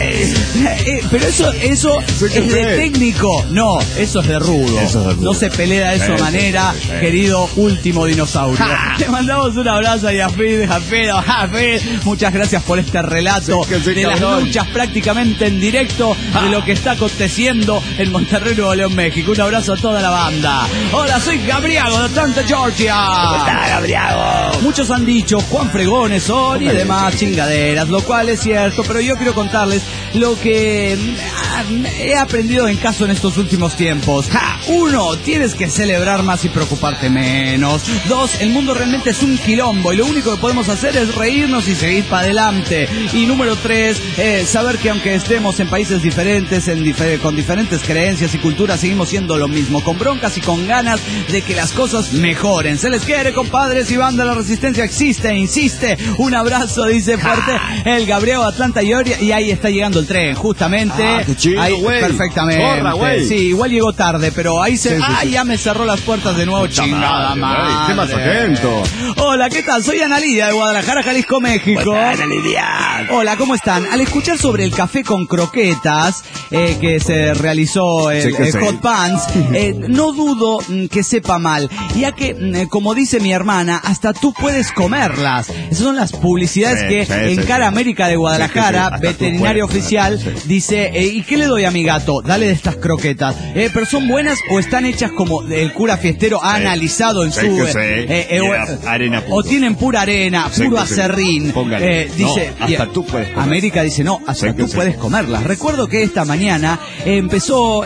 Eh, pero eso, eso es de técnico. No, eso es de rudo. Eso es de rudo. No se pelea de esa Sí, manera, sí, sí, sí. querido último dinosaurio. Ja. Te mandamos un abrazo a Yafid, Jafid, Jafid. Muchas gracias por este relato Sí, que sí, de las cabrón. luchas prácticamente en directo de lo que está aconteciendo en Monterrey, Nuevo León, México. Un abrazo a toda la banda. Hola, soy Gabriago de Atlanta, Georgia. ¿Cómo está, Gabriago? Muchos han dicho cuán fregones son y demás chingaderas, lo cual es cierto, pero yo quiero contarles lo que ah, he aprendido en caso en estos últimos tiempos. Ja, uno, tienes que celebrar más y preocuparte menos. Dos, el mundo realmente es un quilombo y lo único que podemos hacer es reírnos y seguir para adelante. Y número tres, eh, saber que aunque estemos en países diferentes, en difer- con diferentes creencias y culturas, seguimos siendo lo mismo, con broncas y con ganas de que las cosas mejoren. Se les quiere, compadres, y banda, la resistencia existe e insiste. Un abrazo, dice fuerte el Gabriel Atlanta Georgia, y ahí está llegando el tren, justamente. Ah, qué chido, ahí, güey. perfectamente. Corra, güey. Sí, igual llegó tarde, pero ahí se... Sí, sí, ah, sí. ya me cerró las puertas de nuevo, Puta chingada madre, madre. güey, qué más atento. Hola, ¿qué tal? Soy Ana Lidia de Guadalajara, Jalisco, México. ¿Cómo está, Ana Lidia? Hola, ¿cómo están? Al escuchar sobre el café con croquetas eh, que se realizó el, Sí, que el sí. Hot Pants, eh, no dudo mm, que sepa mal, ya que, mm, como dice mi hermana, hasta tú puedes comerlas. Esas son las publicidades Sí, que sí, en sí, Cara sí. América de Sí, Guadalajara, sí, sí. Hasta tú veterinario puedes oficial, comerlas, sí. dice, eh, ¿y qué le doy a mi gato? Dale de estas croquetas. Eh, ¿Pero son buenas o están hechas como el cura fiestero ha Sí. analizado en Sí, su... que sí. eh, eh, Y o- era arena o puro. tienen pura arena, Sí, puro que sí. acerrín. Póngale. Eh, dice, No, hasta y- tú puedes comer. América dice, no, hasta Sí, que tú sí. puedes comerlas. Recuerdo que esta mañana eh, empezó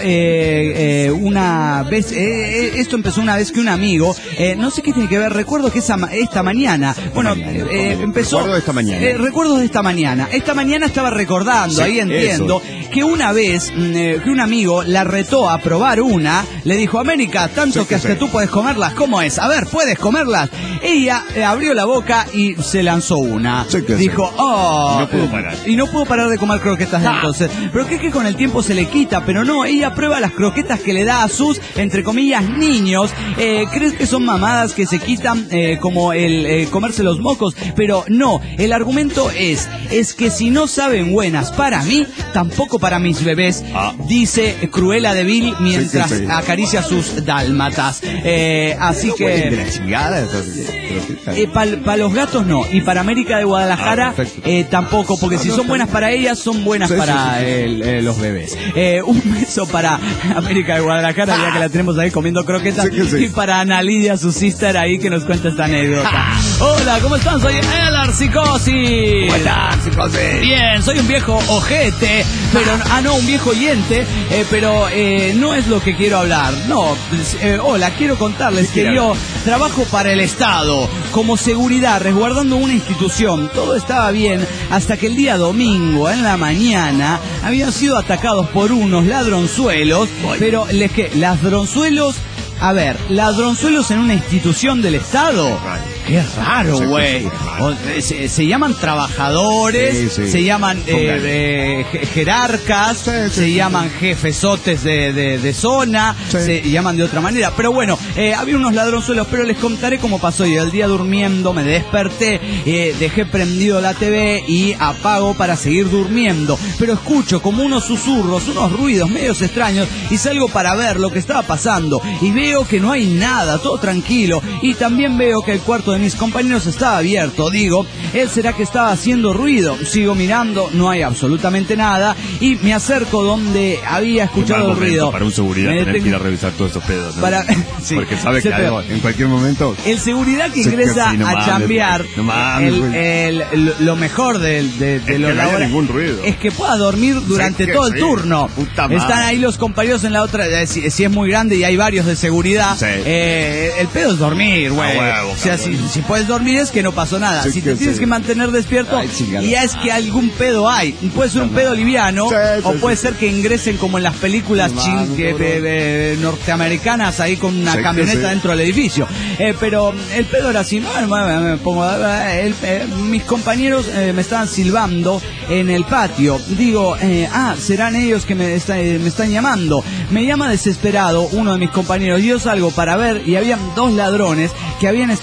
eh, eh, una vez, eh, eh, esto empezó una vez que un amigo, eh, no sé qué tiene que ver, recuerdo que esa ma- esta mañana, bueno, mañana, eh, ¿cómo? empezó... Recuerdo de esta mañana. eh, recuerdos de esta mañana. Esta mañana estaba recordando, Sí, ahí entiendo, que una vez mm, eh, que un amigo la retó a probar una, le dijo, América, tanto Sí, que sí, hasta sí. tú puedes comerlas, ¿cómo es? A ver, ¿puedes comerlas? Ella eh, abrió la boca y se lanzó una. Sí, que Dijo, sí. oh... Y no pudo parar. Y no pudo parar de comer croquetas Ah. entonces. Pero que es que con el tiempo se le quita, pero no, ella prueba las croquetas que le da a sus, entre comillas, niños. Eh, ¿Crees que son mamadas que se quitan eh, como el eh, comerse los mocos? Pero no, el argumento es, es que si no saben buenas para mí, tampoco para mis bebés, Ah. dice Cruella de Vil mientras Sí, sí, sí. acaricia sus dálmatas. Eh, así Huelen de que... la chingada esas croquetas. Eh, para los gatos no, y para América de Guadalajara Ah, perfecto. eh, tampoco, porque Ah, si no, son está buenas bien. para ellas, son buenas Sí, sí, para sí, sí. el- eh, los bebés. Eh, un beso para América de Guadalajara, ya que la tenemos ahí comiendo croquetas, Sí, que sí. y para Ana Lidia, su sister, ahí que nos cuenta esta anécdota. Hola, ¿cómo están? Soy El Arcicosi. ¿Cómo está, psicosis? Bien, soy un viejo ojete, pero ah no, un viejo oyente, eh, pero eh, no es lo que quiero hablar. No, pues, eh, hola, quiero contarles que quiere yo trabajo para el Estado como seguridad, resguardando una institución. Todo estaba bien hasta que el día domingo en la mañana habían sido atacados por unos ladronzuelos, pero les que ladronzuelos, a ver, ladronzuelos en una institución del Estado. Qué raro, Sí, güey. sí, sí, O- Se, se llaman trabajadores, Sí, sí. se llaman eh, Póngale. eh, je- jerarcas, Sí, sí, se sí, llaman jefesotes de, de, de zona, Sí. se llaman de otra manera. Pero bueno, eh, había unos ladronzuelos, pero les contaré cómo pasó. Yo el día durmiendo me desperté, eh, dejé prendido la T V y apago para seguir durmiendo. Pero escucho como unos susurros, unos ruidos medios extraños y salgo para ver lo que estaba pasando. Y veo que no hay nada, todo tranquilo. Y también veo que el cuarto de mis compañeros estaba abierto. Digo, ¿él será que estaba haciendo ruido? Sigo mirando, no hay absolutamente nada. Y me acerco donde había Qué mal escuchado el momento ruido. para un seguridad Me tener que ir a detengo- revisar todos esos pedos, ¿no? Para- sí, Porque sabe ese que pedo. algo, en cualquier momento... El seguridad que Sí, ingresa sí, no a mames, chambear, güey. No mames, el- güey. el- el- lo mejor del- de, de Es lo que no haya laboral ningún ruido. es que pueda dormir durante que todo el sí. turno. Puta madre. Están ahí los compañeros en la otra, eh, si, si es muy grande y hay varios de seguridad, Sí. eh, el pedo es dormir, güey. A huevo, O sea, si, cabrón. si puedes dormir es que no pasó nada. Sí, si que te tienes sí. que mantener despierto, Ay, chingada. ya es que algún pedo hay. Puede ser un pedo liviano, Sí, sí, o puede sí. ser que ingresen como en las películas No chin- mames, que- bro. de- de- norteamericanas ahí con una Sí, que camioneta sí. dentro del edificio. Eh, pero el pedo era así, bueno, bueno, me pongo, eh, el- eh, mis compañeros eh, me estaban silbando en el patio. Digo, eh, ah, serán ellos que me, está- eh, me están llamando. Me llama desesperado uno de mis compañeros. Yo salgo para ver y habían dos ladrones que habían estado escondidos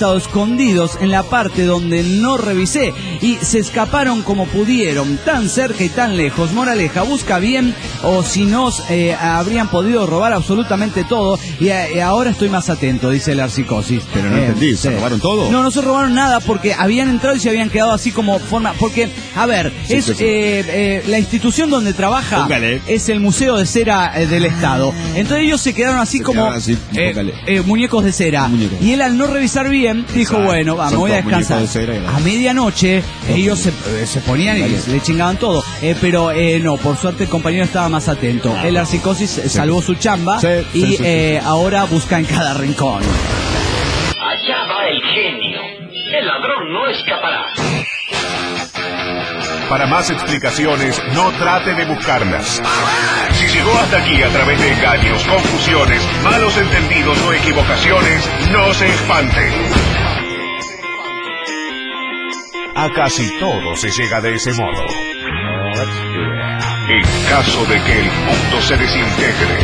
escondidos en la parte donde no revisé y se escaparon como pudieron, tan cerca y tan lejos. Moraleja, busca bien o si no eh, habrían podido robar absolutamente todo y, a, y ahora estoy más atento, dice el Arcicosis. Pero no Eh, entendí, ¿se sí. robaron todo? No, no se robaron nada porque habían entrado y se habían quedado así como forma... Porque, a ver, Sí, es sí, sí. Eh, eh, la institución donde trabaja Póngale. es el Museo de Cera eh, del Estado. Entonces ellos se quedaron así Se como quedaron así, eh, póngale. eh, muñecos de cera. Muñecos. Y él al no revisar bien dijo, Exacto. bueno, va, me Son voy a todos muñecos descansar. de cera y nada. A medianoche ellos se, eh, se ponían y Dale. le chingaban todo. Eh, pero eh, no, por suerte el compañero estaba más atento. Ah. El Arcicosis eh, salvó su chamba Sí, y sí, sí, sí. eh, ahora busca en cada rincón. Allá va el genio. El ladrón no escapará. Para más explicaciones, no trate de buscarlas. Si llegó hasta aquí a través de engaños, confusiones, malos entendidos o equivocaciones, no se espante. A casi todo se llega de ese modo. En caso de que el mundo se desintegre,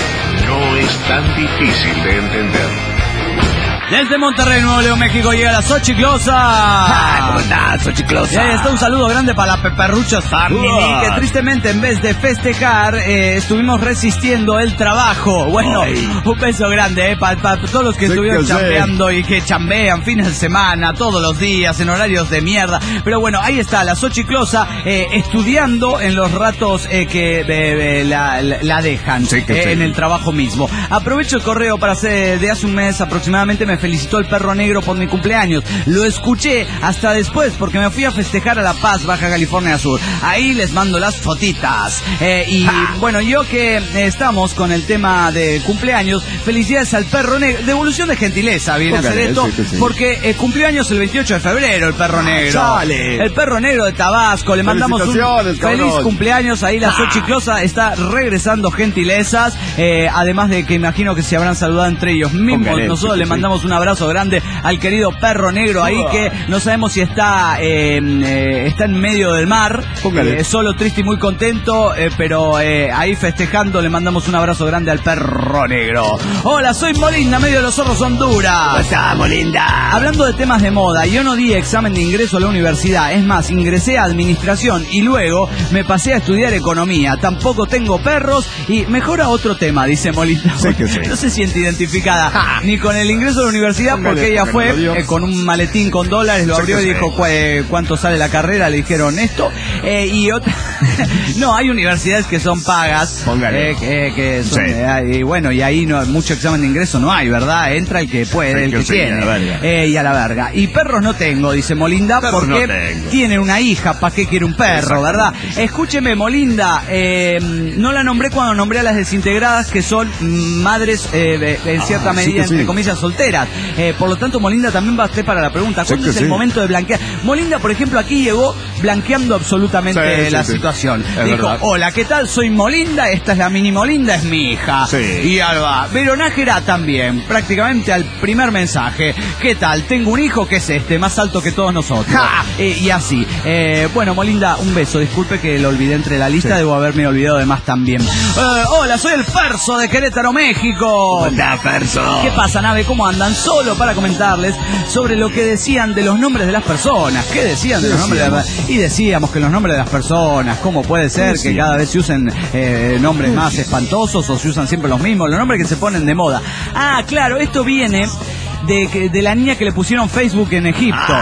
no es tan difícil de entender. Desde Monterrey, Nuevo León, México, llega la Xochiclosa. Ah, ¿cómo estás, Xochiclosa? Y ahí está un saludo grande para la Peperruchos Family, Uah. que tristemente en vez de festejar, eh, estuvimos resistiendo el trabajo. Bueno, Ay. un beso grande eh, para pa, todos los que Sí, estuvieron que sé. chambeando y que chambean fines de semana, todos los días, en horarios de mierda. Pero bueno, ahí está la Xochiclosa eh, estudiando en los ratos eh, que eh, eh, la, la, la dejan Sí, que eh, sí. en el trabajo mismo. Aprovecho el correo para hacer, de hace un mes aproximadamente me felicitó el perro negro por mi cumpleaños. Lo escuché hasta después porque me fui a festejar a La Paz, Baja California Sur. Ahí les mando las fotitas. Eh, y bueno, yo que eh, estamos con el tema de cumpleaños, felicidades al perro negro. Devolución de gentileza viene a Póngale, hacer esto sí, que sí. porque eh, cumplió años el veintiocho de febrero el perro negro. chale. El perro negro de Tabasco. Le mandamos un Felicitaciones, feliz cabrón. cumpleaños. Ahí la Xochiclosa está regresando gentilezas. Eh, además de que imagino que se habrán saludado entre ellos mismos. Póngale, Nosotros sí, le sí. mandamos un abrazo grande al querido perro negro ahí que no sabemos si está eh, eh, está en medio del mar, Póngale. eh, solo, triste y muy contento, eh, pero eh, ahí festejando le mandamos un abrazo grande al perro negro. Hola, soy Molinda, medio de los zorros ¿Cómo Honduras. estamos, linda? Hablando de temas de moda, yo no di examen de ingreso a la universidad, es más, ingresé a administración y luego me pasé a estudiar economía. Tampoco tengo perros y mejor a otro tema, dice Molinda. Sí que sí. No se siente identificada ni con el ingreso a la universidad Póngale, porque ella fue póngale, Dios. eh, con un maletín con dólares, lo Sí abrió que y sí. dijo "¿Cu- eh, cuánto sale la carrera", le dijeron esto. Eh, y otra... no, hay universidades que son pagas. Póngale. eh, que, que son, Sí. eh, y bueno, y ahí no mucho examen de ingreso no hay, ¿verdad? Entra el que puede, Sí, el que que sí, tiene. a la verga. Eh, y a la verga. Y perros no tengo, dice Molinda, Perros porque no tengo. tiene una hija, ¿para qué quiere un perro, verdad? Escúcheme, Molinda, eh, no la nombré cuando nombré a las desintegradas, que son mm, madres eh, de- en cierta Ah, sí medida, que sí. entre comillas, solteras. Eh, por lo tanto, Molinda también va a estar para la pregunta. Sí ¿Cuándo que es el sí. momento de blanquear? Molinda, por ejemplo, aquí llegó blanqueando absolutamente Sí, sí, la sí. situación. Es Dijo, verdad. hola, ¿qué tal? Soy Molinda, esta es la mini Molinda, es mi hija. Sí. Y Alba, Veronájera también, prácticamente al primer mensaje. ¿Qué tal? Tengo un hijo que es este, más alto que todos nosotros. Eh, y así. Eh, bueno, Molinda, un beso. Disculpe que lo olvidé entre la lista, Sí. debo haberme olvidado de más también. Eh, hola, soy el Ferso de Querétaro, México. ¿Cómo estás, Ferso? ¿Qué pasa, nave? ¿Cómo andan? Solo para comentarles sobre lo que decían de los nombres de las personas. ¿Qué decían de los nombres de las personas? Y decíamos que los nombres de las personas, ¿cómo puede ser que cada vez se usen eh, nombres más espantosos o se usan siempre los mismos? Los nombres que se ponen de moda. Ah, claro, esto viene de, que- de la niña que le pusieron Facebook en Egipto.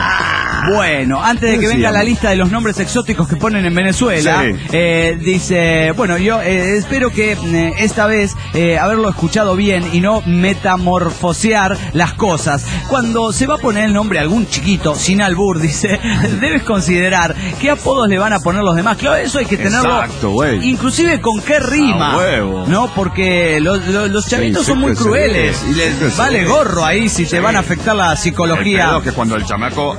Bueno, antes de que venga la lista de los nombres exóticos que ponen en Venezuela, Sí. eh, dice, bueno, yo eh, espero que eh, esta vez eh, haberlo escuchado bien y no metamorfosear las cosas. Cuando se va a poner el nombre a algún chiquito, sin albur, dice, debes considerar qué apodos le van a poner los demás. Claro, eso hay que tenerlo, Exacto, güey. inclusive con qué rima, A huevo. ¿no? Porque los, los, los chavitos Sí, son sí muy que sí. crueles y Sí les que sí. vale gorro ahí si te van a afectar la El psicología. pedo es que cuando el chamaco va creciendo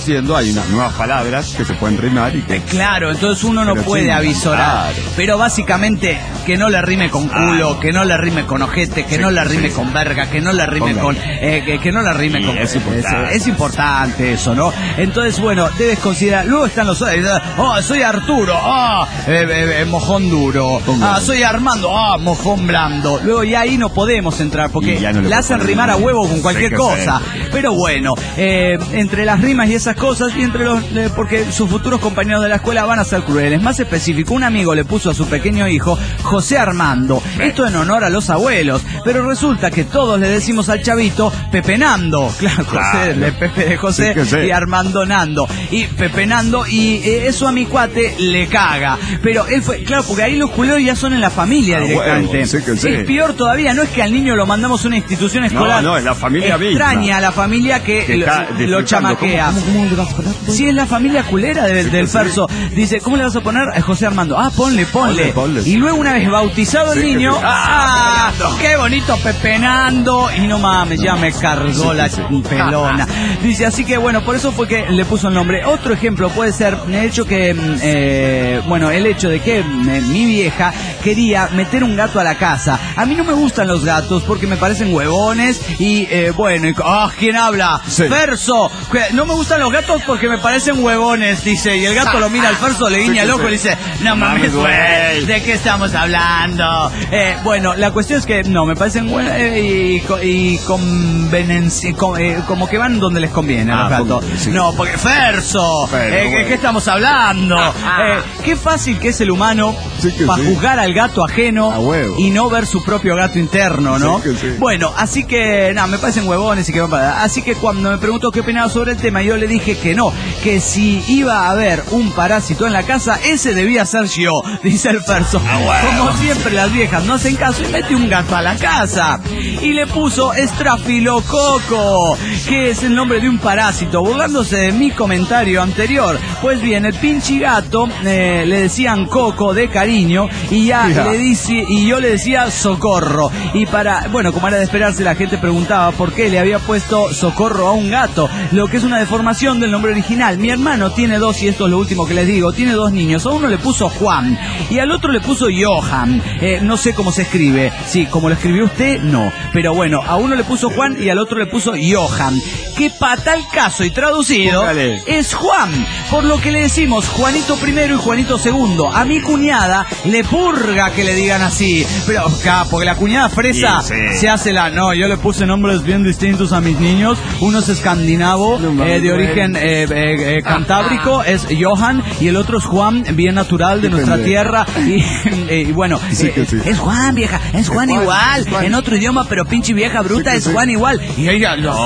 haciendo, hay unas nuevas palabras que se pueden rimar y que... Eh, claro, entonces uno no Pero puede sí, avisorar. claro. Pero básicamente que no le rime con culo, que no le rime con ojete, que Sí, no le rime sí. con verga, que no le rime Póngale. con... eh, que, que no le rime Sí, con... es importante. Es, es importante eso, ¿no? Entonces, bueno, debes considerar... Luego están los... Oh, soy Arturo, ah, eh, eh, eh, mojón duro. Póngale. Ah, soy Armando, ah, mojón blando. Luego ya ahí no podemos entrar porque Y ya no le le hacen puedo rimar a poner- huevo con Sí cualquier que cosa. sí. Pero bueno, eh, entre las rimas y esas cosas, y entre los... eh, porque sus futuros compañeros de la escuela van a ser crueles. Más específico, un amigo le puso a su pequeño hijo José Armando. Esto en honor a los abuelos. Pero resulta que todos le decimos al chavito Pepenando. Claro, José, Claro. de Pepe de José Sí que sí. y Armando Nando. Y Pepenando, y eh, eso a mi cuate le caga. Pero él fue, claro, porque ahí los culeros ya son en la familia Ah, directamente. huevo, sí que sí. Es peor todavía, no es que al niño lo mandamos a una institución escolar. no, es la familia misma. extraña a la familia que, Que lo, está lo disfrutando. chamaquea. ¿Cómo- cómo le vas a poner? Si es la familia culera de- Sí, del sí. Ferso. Dice, ¿cómo le vas a poner a José Armando? Ah, ponle, ponle. Ponle, ponle. Y luego una vez bautizado el Sí, niño, sí. ¡ah! ¡Qué bonito Pepenando! Y no mames, ya me cargó Sí, la sí. pelona. Dice, así que bueno, por eso fue que le puso el nombre. Otro ejemplo puede ser el hecho que, mm, eh, bueno, el hecho de que mm, mi vieja quería meter un gato a la casa. A mí no me gustan los gatos porque me parecen huevones y, eh, bueno, y, ¡ah! ¿Quién habla? Sí. Ferso. Que no me gustan los gatos porque me parecen huevones, dice. Y el gato lo mira al Ferso, le guiña el ojo y le dice, no mames, güey, ¿de qué estamos hablando? Eh, bueno, la cuestión es que no, me parecen buenos eh, y, co- y convenencia, com- eh, como que van donde les conviene a los Ah, gatos. sí. No, porque Ferso, Pero, eh, ¿qué- bueno. ¿qué estamos hablando? Eh, qué fácil que es el humano Sí que para sí. juzgar al gato ajeno A huevo. y no ver su propio gato interno, ¿no? Sí que sí. Bueno, así que, nada, me parecen huevones y que van para... Así que cuando me preguntó qué opinaba sobre el tema, yo le dije que no, que si iba a haber un parásito en la casa, ese debía ser yo, dice el Ferso. Como siempre las viejas no hacen caso y mete un gato a la casa. Y le puso estrafilococo, que es el nombre de un parásito, burlándose de mi comentario anterior. Pues bien, el pinche gato eh, le decían Coco de cariño y ya Ya. le dice, y yo le decía Socorro. Y para, bueno, como era de esperarse, la gente preguntaba por qué le había puesto Socorro a un gato, lo que es una deformación del nombre original. Mi hermano tiene dos, y esto es lo último que les digo, tiene dos niños. A uno le puso Juan y al otro le puso Johan. Eh, no sé cómo se escribe. Sí, como lo escribió usted, no. Pero bueno, a uno le puso Juan y al otro le puso Johan. Que para tal caso y traducido Póngale. es Juan. Por lo que le decimos Juanito primero y Juanito segundo. A mi cuñada le purga que le digan así. Pero, acá, porque la cuñada fresa Sí, sí. se hace la... No, yo le puse nombres bien distintos a mis niños. Uno es escandinavo, No mames, eh, de güey. origen eh, eh, eh, cantábrico, es Johan, y el otro es Juan, bien natural de Qué nuestra pendejo. tierra. Y, eh, y bueno, Sí eh, que sí. es Juan, vieja, es Juan Juan, igual, es Juan. en otro idioma, pero pinche vieja bruta, Sí que es sí. Juan igual. Y ella, no,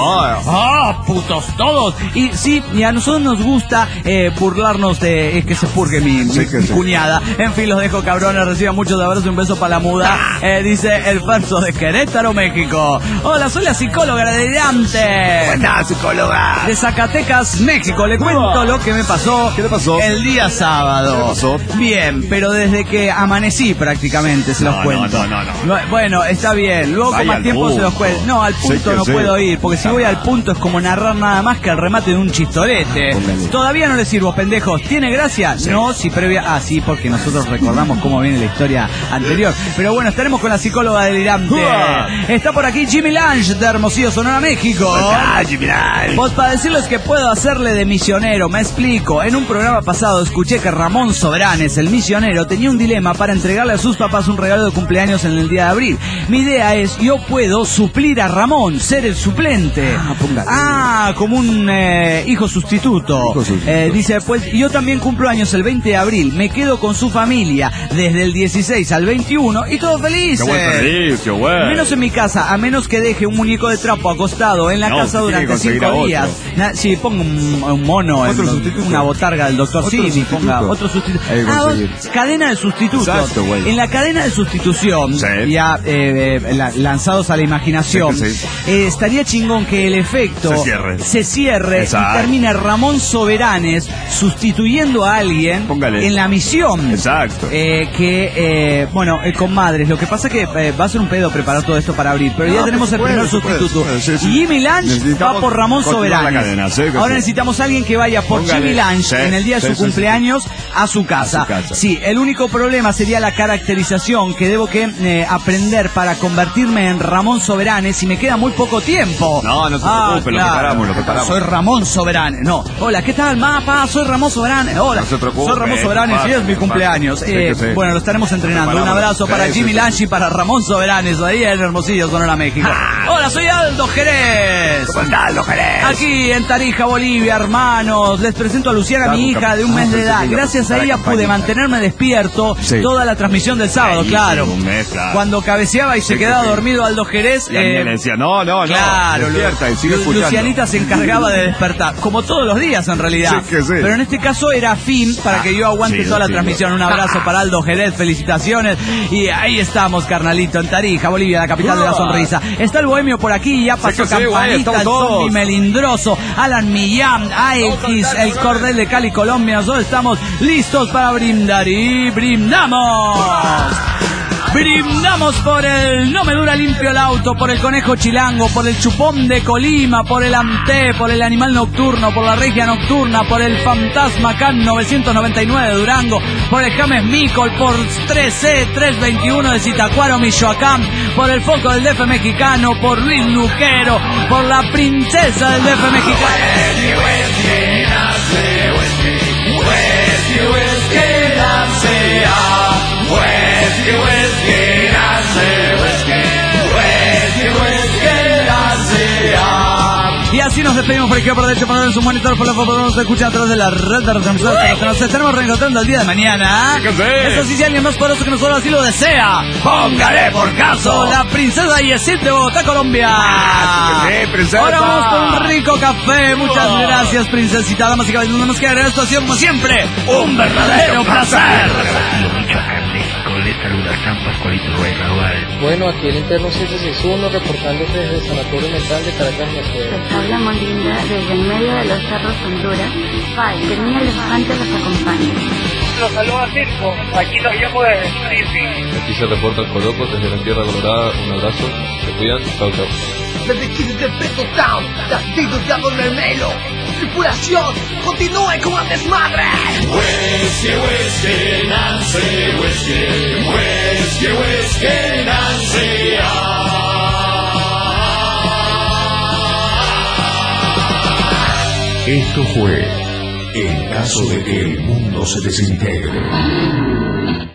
ah, putos todos. Y sí, y a nosotros nos gusta eh, burlarnos de eh, que se purgue mi, mi- Sí que mi sí. cuñada. En fin, los dejo cabrones, reciban muchos abrazos y un beso para la muda. Eh, dice el Ferso de Querétaro, México. Hola, soy la psicóloga de Dante. Buena psicóloga. De Zacatecas, México. Le cuento lo que me pasó. ¿Qué le pasó? El día sábado. ¿Qué le pasó? Bien, pero desde que amanecí prácticamente se los No, cuento. no, no, no, no. Bueno, está bien. Luego Vaya con más al tiempo se los punto. cuento. No, al Sí punto que no sí. puedo ir, porque si voy al punto es como narrar nada más que el remate de un chistorete. Póngale. Todavía no les sirvo, pendejos. ¿Tiene gracia? No, si previa... Ah, sí, porque nosotros recordamos cómo viene la historia anterior. Pero bueno, estaremos con la psicóloga delirante. ¡Uah! Está por aquí Jimmy Lange de Hermosillo, Sonora, México. Ay, mira. Pues para decirles que puedo hacerle de misionero, me explico. En un programa pasado escuché que Ramón Soberanes, el misionero, tenía un dilema para entregarle a sus papás un regalo de cumpleaños en el día de abril. Mi idea es, yo puedo suplir a Ramón, ser el suplente. Ah, póngale. Ah, como un eh, hijo sustituto. Hijo sustituto. Eh, dice, pues yo también cumplo años el veinte de abril, me quedo con su familia desde el dieciséis al veintiuno y todos felices. Qué buen servicio, güey. Menos en mi casa, a menos que deje un muñeco de trapo acostado en la No, casa tiene que durante conseguir cinco a otro. días. Na- sí, pongo un, un mono, Otro en- sustituto. una botarga del doctor Otro Simi, sustituto. ponga otro sustituto. Hay que Ah, conseguir. cadena de sustitutos. Exacto, güey. En la cadena de sustitución, Sí. ya eh, eh, la- lanzados a la imaginación, Sí que sí. eh, estaría chingón que el efecto Se cierre. se cierre y Exacto. termine Ramón Soberanes sustituyendo a alguien Póngale. en la misión. Exacto. Eh, que, eh, bueno, eh, con madres. Lo que pasa es que eh, va a ser un pedo preparar todo esto para abrir, pero No, ya tenemos se el puede, primer se puede, sustituto. se puede, sí, sí. Jimmy Lange va Necesitamos por Ramón continuar la Soberanes. cadena, sí, que Ahora sí. necesitamos a alguien que vaya por Póngale. Jimmy Lange Sí, en el día de sí, su sí, cumpleaños a su casa. A su casa. Sí, el único problema sería la caracterización que debo que eh, aprender para convertirme en Ramón Soberanes y me queda muy poco tiempo. No, no se Ah, preocupe, lo claro. preparamos, lo preparamos. Soy Ramón Soberanes. No, hola, ¿qué tal, mapa? Soy Ramón Soberanes. Hola, No se preocupe, soy Ramón Soberanes y es mi pasa, cumpleaños. pasa. Eh, Sí, que sí. Bueno, lo estaremos entrenando. Un Preparamos. abrazo Sí, para sí, Jimmy sí. Lange y para Ramón Soberanes, ahí en Hermosillo, Sonora, México. Hola, soy Aldo Jerez. ¿Cómo estás, Aldo Jerez? Aquí en Tarija, Bolivia, hermanos, les presento a Luciana, Claro, mi hija de un ah, mes de pensé edad. que iba a Gracias a presentar ella a pude compañía. mantenerme despierto Sí. toda la transmisión del sábado, Ahí, claro. sí, un mes, claro. Cuando cabeceaba y se Sí, quedaba que sí. dormido Aldo Jerez, Y a mí eh, le decía, no, no, no. claro, Despierta y sigue Lu- escuchando. Lucianita se encargaba de despertar, como todos los días en realidad. Sí, que sí. Pero en este caso era fin para que yo aguante sí, toda la sí, transmisión. lo- Un abrazo para Aldo Jerez, felicitaciones. Y ahí estamos, carnalito, en Tarija, Bolivia, la capital de la sonrisa. Está el bohemio por aquí, ya pasó que sí, güey, Campanita, estamos el todos. zombie melindroso, Alan Millán, A X, el Cordel de Cali, Colombia. Nosotros estamos listos para brindar y brindamos. Brindamos por el No Me Dura Limpio el Auto, por el Conejo Chilango, por el Chupón de Colima, por el Amté, por el Animal Nocturno, por la Regia Nocturna, por el Fantasma C A N novecientos noventa y nueve de Durango, por el James Micol, por tres C trescientos veintiuno de Zitácuaro, Michoacán, por el Foco del D F mexicano, por Luis Luquero, por la Princesa del D F mexicano. Y así nos despedimos por el que por derecho para en su monitor por la foto nos escucha a través de la red de retransmisores que nos estaremos reencontrando el día de mañana. Sí, que sí. Eso sí, si alguien más poderoso que nosotros así lo desea, Póngale por caso. la princesa Yesid de Bogotá, Colombia. Ah, sí, que sí, princesa. Ahora vamos con un rico café. Muchas gracias, princesita. Damas y caballeros, no nos queda agregar esto ha sido como siempre un verdadero placer. Les saluda San Pascualito Ruiz Raúl. Bueno, aquí el interno siete seis uno reportándose desde el Sanatorio Mental de Caracas, Venezuela. Les habla Molinda desde en medio de los cerros Honduras. Pai, que mi elefante los acompañe. Los saluda Circo, aquí los llamo desde Springfield. Aquí se reporta el Coloco desde la Tierra Colorada. Un abrazo, se cuidan, chau chau. Desde Quintepeto Town, Castillo de Adormelo. Tripulación, continúe con el desmadre. Whiskey, whiskey, Nancy, whiskey, whiskey, whiskey, Nancy. Esto fue En caso de que el mundo se desintegre.